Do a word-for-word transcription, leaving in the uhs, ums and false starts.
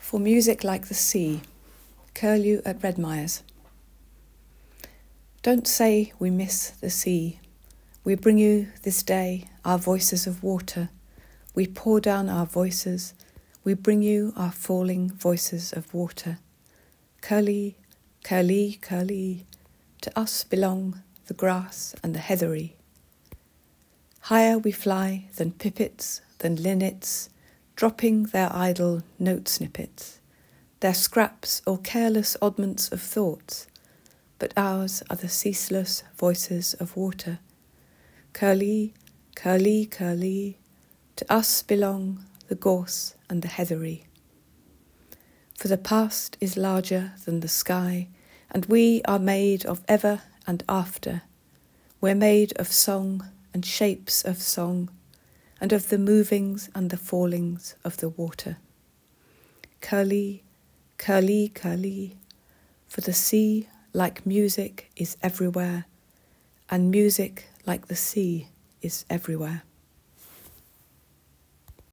For music like the sea, Curlew at Redmires. Don't say we miss the sea. We bring you this day our voices of water. We pour down our voices. We bring you our falling voices of water. Curly, curly, curly, to us belong the grass and the heathery. Higher we fly than pipits, than linnets, dropping their idle note snippets, their scraps or careless oddments of thoughts, but ours are the ceaseless voices of water. Curly, curly, curly, to us belong the gorse and the heathery. For the past is larger than the sky, and we are made of ever and after. We're made of song and shapes of song, and of the movings and the fallings of the water. Curly, curly, curly, for the sea like music is everywhere, and music like the sea is everywhere.